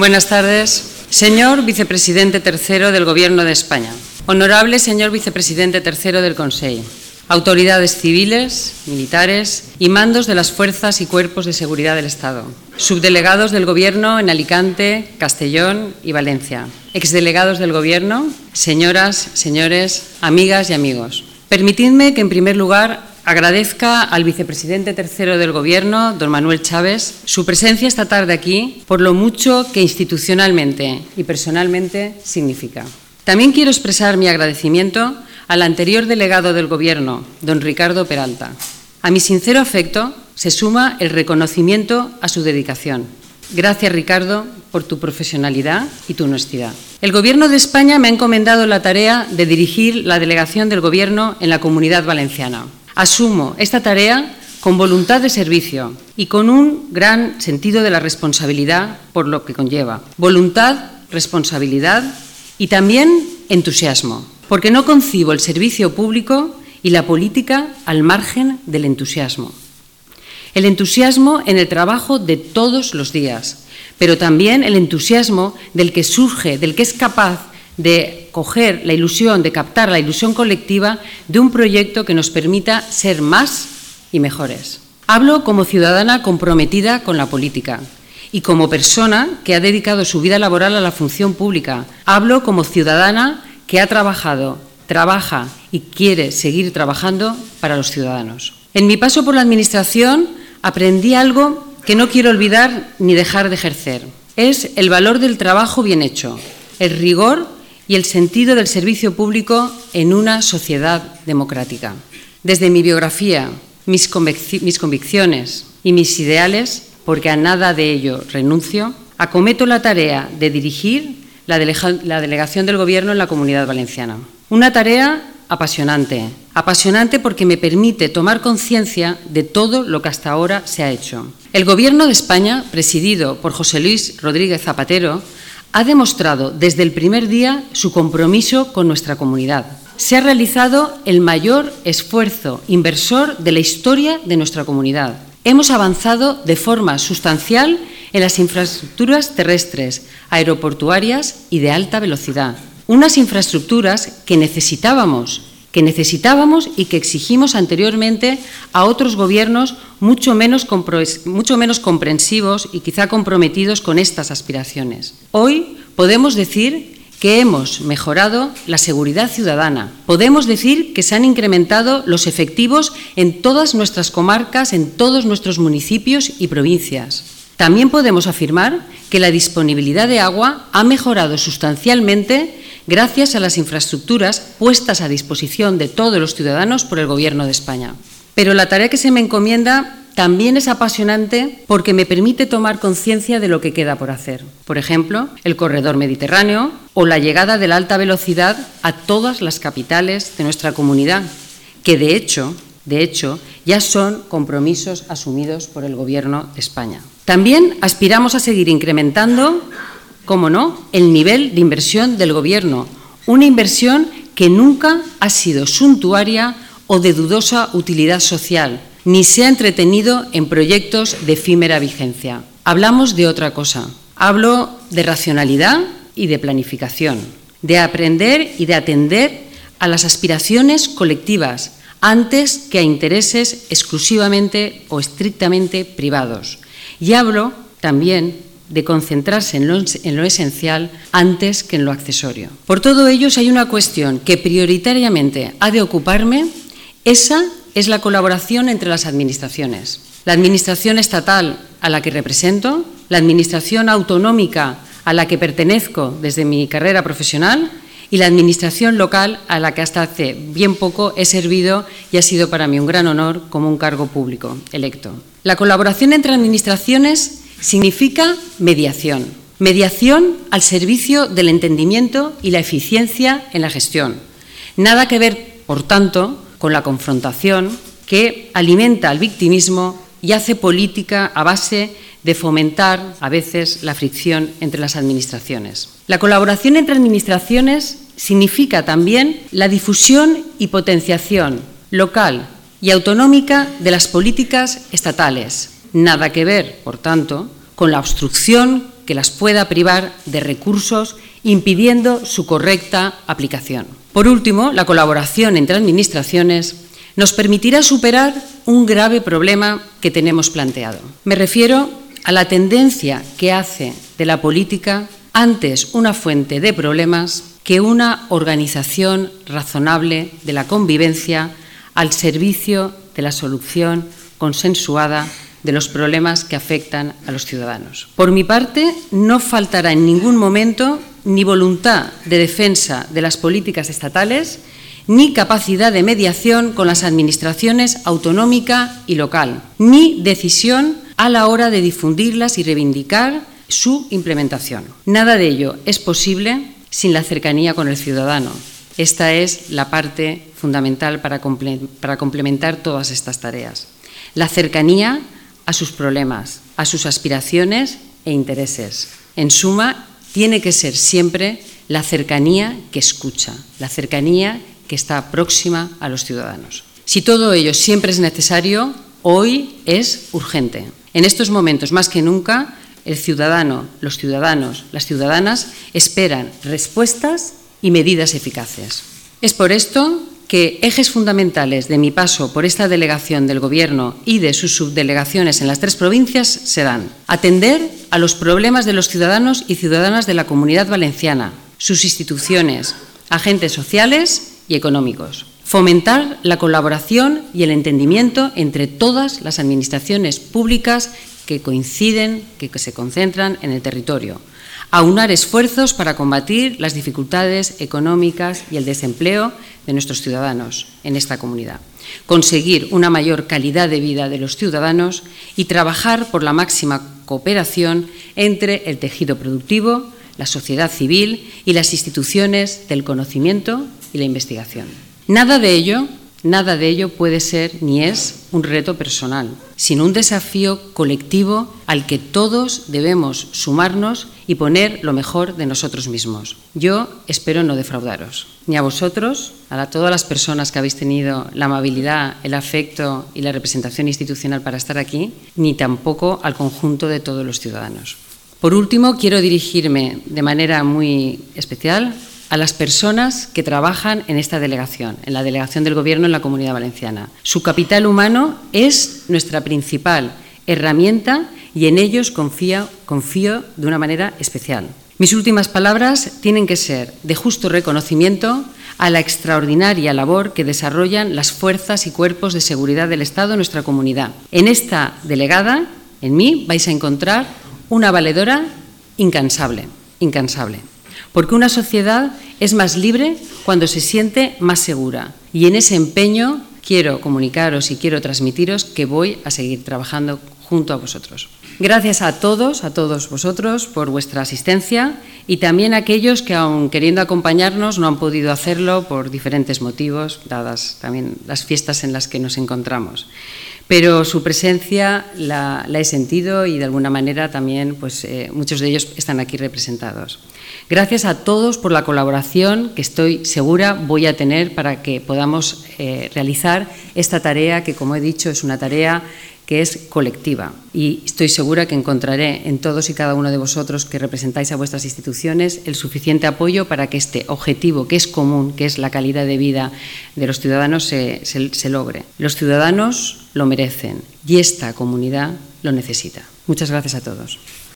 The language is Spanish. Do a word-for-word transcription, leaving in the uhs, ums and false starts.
Buenas tardes. Señor Vicepresidente Tercero del Gobierno de España. Honorable señor Vicepresidente Tercero del Consejo. Autoridades civiles, militares y mandos de las fuerzas y cuerpos de seguridad del Estado. Subdelegados del Gobierno en Alicante, Castellón y Valencia. Exdelegados del Gobierno, señoras, señores, amigas y amigos. Permitidme que, en primer lugar, agradezca al Vicepresidente Tercero del Gobierno, don Manuel Chaves, su presencia esta tarde aquí por lo mucho que institucionalmente y personalmente significa. También quiero expresar mi agradecimiento al anterior delegado del Gobierno, don Ricardo Peralta. A mi sincero afecto se suma el reconocimiento a su dedicación. Gracias, Ricardo, por tu profesionalidad y tu honestidad. El Gobierno de España me ha encomendado la tarea de dirigir la delegación del Gobierno en la Comunidad Valenciana. Asumo esta tarea con voluntad de servicio y con un gran sentido de la responsabilidad por lo que conlleva. Voluntad, responsabilidad y también entusiasmo, porque no concibo el servicio público y la política al margen del entusiasmo. El entusiasmo en el trabajo de todos los días, pero también el entusiasmo del que surge, del que es capaz de coger la ilusión, de captar la ilusión colectiva de un proyecto que nos permita ser más y mejores. Hablo como ciudadana comprometida con la política y como persona que ha dedicado su vida laboral a la función pública. Hablo como ciudadana que ha trabajado, trabaja y quiere seguir trabajando para los ciudadanos. En mi paso por la Administración aprendí algo que no quiero olvidar ni dejar de ejercer. Es el valor del trabajo bien hecho, el rigor y el sentido del servicio público en una sociedad democrática. Desde mi biografía, mis, convic- mis convicciones y mis ideales, porque a nada de ello renuncio, acometo la tarea de dirigir la, delega- la delegación del Gobierno en la Comunidad Valenciana. Una tarea apasionante, apasionante porque me permite tomar conciencia de todo lo que hasta ahora se ha hecho. El Gobierno de España, presidido por José Luis Rodríguez Zapatero, ha demostrado desde el primer día su compromiso con nuestra comunidad. Se ha realizado el mayor esfuerzo inversor de la historia de nuestra comunidad. Hemos avanzado de forma sustancial en las infraestructuras terrestres, aeroportuarias y de alta velocidad. Unas infraestructuras que necesitábamos, que necesitábamos y que exigimos anteriormente a otros gobiernos mucho menos, mucho menos comprensivos y quizá comprometidos con estas aspiraciones. Hoy podemos decir que hemos mejorado la seguridad ciudadana. Podemos decir que se han incrementado los efectivos en todas nuestras comarcas, en todos nuestros municipios y provincias. También podemos afirmar que la disponibilidad de agua ha mejorado sustancialmente gracias a las infraestructuras puestas a disposición de todos los ciudadanos por el Gobierno de España. Pero la tarea que se me encomienda también es apasionante porque me permite tomar conciencia de lo que queda por hacer. Por ejemplo, el corredor mediterráneo o la llegada de la alta velocidad a todas las capitales de nuestra comunidad, que de hecho, de hecho, ya son compromisos asumidos por el Gobierno de España. También aspiramos a seguir incrementando, cómo no, el nivel de inversión del Gobierno, una inversión que nunca ha sido suntuaria o de dudosa utilidad social, ni se ha entretenido en proyectos de efímera vigencia. Hablamos de otra cosa. Hablo de racionalidad y de planificación, de aprender y de atender a las aspiraciones colectivas antes que a intereses exclusivamente o estrictamente privados. Y hablo también de concentrarse en lo, en lo esencial antes que en lo accesorio. Por todo ello, si hay una cuestión que prioritariamente ha de ocuparme, esa es la colaboración entre las administraciones. La Administración estatal a la que represento, la Administración autonómica a la que pertenezco desde mi carrera profesional y la Administración local a la que hasta hace bien poco he servido y ha sido para mí un gran honor como un cargo público electo. La colaboración entre administraciones significa mediación. Mediación al servicio del entendimiento y la eficiencia en la gestión. Nada que ver, por tanto, con la confrontación que alimenta al victimismo y hace política a base de fomentar a veces la fricción entre las administraciones. La colaboración entre administraciones significa también la difusión y potenciación local y autonómica de las políticas estatales. Nada que ver, por tanto, con la obstrucción que las pueda privar de recursos, impidiendo su correcta aplicación. Por último, la colaboración entre administraciones nos permitirá superar un grave problema que tenemos planteado. Me refiero a la tendencia que hace de la política antes una fuente de problemas que una organización razonable de la convivencia al servicio de la solución consensuada de los problemas que afectan a los ciudadanos. Por mi parte, no faltará en ningún momento ni voluntad de defensa de las políticas estatales, ni capacidad de mediación con las administraciones autonómica y local, ni decisión a la hora de difundirlas y reivindicar su implementación. Nada de ello es posible sin la cercanía con el ciudadano. Esta es la parte fundamental para, comple para complementar todas estas tareas. La cercanía a sus problemas, a sus aspiraciones e intereses. En suma, tiene que ser siempre la cercanía que escucha, la cercanía que está próxima a los ciudadanos. Si todo ello siempre es necesario, hoy es urgente. En estos momentos, más que nunca, el ciudadano, los ciudadanos, las ciudadanas esperan respuestas y medidas eficaces. Es por esto que ejes fundamentales de mi paso por esta delegación del Gobierno y de sus subdelegaciones en las tres provincias serán atender a los problemas de los ciudadanos y ciudadanas de la Comunidad Valenciana, sus instituciones, agentes sociales y económicos, fomentar la colaboración y el entendimiento entre todas las administraciones públicas que coinciden, que se concentran en el territorio, aunar esfuerzos para combatir las dificultades económicas y el desempleo de nuestros ciudadanos en esta comunidad, conseguir una mayor calidad de vida de los ciudadanos y trabajar por la máxima cooperación entre el tejido productivo, la sociedad civil y las instituciones del conocimiento y la investigación. Nada de ello, nada de ello puede ser ni es un reto personal, sino un desafío colectivo al que todos debemos sumarnos y poner lo mejor de nosotros mismos. Yo espero no defraudaros, ni a vosotros, a todas las personas que habéis tenido la amabilidad, el afecto y la representación institucional para estar aquí, ni tampoco al conjunto de todos los ciudadanos. Por último, quiero dirigirme de manera muy especial a las personas que trabajan en esta delegación, en la delegación del Gobierno en la Comunidad Valenciana. Su capital humano es nuestra principal herramienta y en ellos confío, confío de una manera especial. Mis últimas palabras tienen que ser de justo reconocimiento a la extraordinaria labor que desarrollan las fuerzas y cuerpos de seguridad del Estado en nuestra comunidad. En esta delegada, en mí, vais a encontrar una valedora incansable, incansable. Porque una sociedad es más libre cuando se siente más segura. Y en ese empeño quiero comunicaros y quiero transmitiros que voy a seguir trabajando junto a vosotros. Gracias a todos, a todos vosotros por vuestra asistencia y también a aquellos que, aun queriendo acompañarnos, no han podido hacerlo por diferentes motivos, dadas también las fiestas en las que nos encontramos. Pero su presencia la, la he sentido y de alguna manera también pues, eh, muchos de ellos están aquí representados. Gracias a todos por la colaboración que estoy segura voy a tener para que podamos eh, realizar esta tarea que, como he dicho, es una tarea que es colectiva y estoy segura que encontraré en todos y cada uno de vosotros que representáis a vuestras instituciones el suficiente apoyo para que este objetivo que es común, que es la calidad de vida de los ciudadanos, se, se, se logre. Los ciudadanos lo merecen y esta comunidad lo necesita. Muchas gracias a todos.